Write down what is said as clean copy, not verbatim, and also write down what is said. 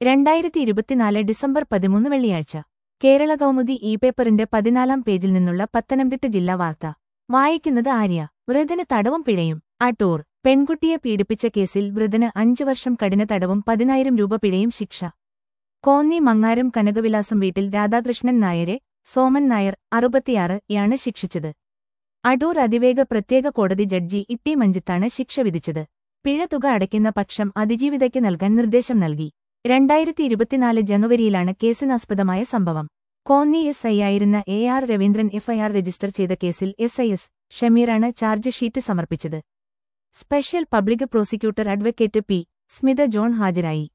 2024 December 13 വെള്ളിയാഴ്ച കേരള കൗമുദി പേപ്പറിന്റെ 14-ാം പേജിൽ നിന്നുള്ള പത്തനംതിട്ട ജില്ലാ വാർത്ത വായിക്കുന്നത് ആര്യ. വൃദ്ധന് തടവും പിഴയും. അടൂർ. പെൺകുട്ടിയെ പീഡിപ്പിച്ച കേസിൽ വൃദ്ധന് 5 വർഷം കഠിന തടവും 10,000 രൂപ പിഴയും ശിക്ഷ. കോന്നി മങ്ങാരം കനകവിലാസം വീട്ടിൽ രാധാകൃഷ്ണൻ നായരെ, സോമൻ നായർ, 66 യാണ് ശിക്ഷിച്ചത്. അടൂർ അതിവേഗ പ്രത്യേക കോടതി ജഡ്ജി ടി മഞ്ജിത്താണ് ശിക്ഷ വിധിച്ചത്. പിഴ തുക അടയ്ക്കുന്ന പക്ഷം അതിജീവിതയ്ക്ക് നൽകാൻ നിർദ്ദേശം നൽകി. 2024 ജനുവരിയിലാണ് കേസിനാസ്പദമായ സംഭവം. കോന്നി SI ആയിരുന്ന AR രവീന്ദ്രൻ FIR രജിസ്റ്റർ ചെയ്ത കേസിൽ SIS ഷമീറാണ് ചാർജ് ഷീറ്റ് സമർപ്പിച്ചത്. Special public prosecutor advocate P. Smitha John ഹാജരായി.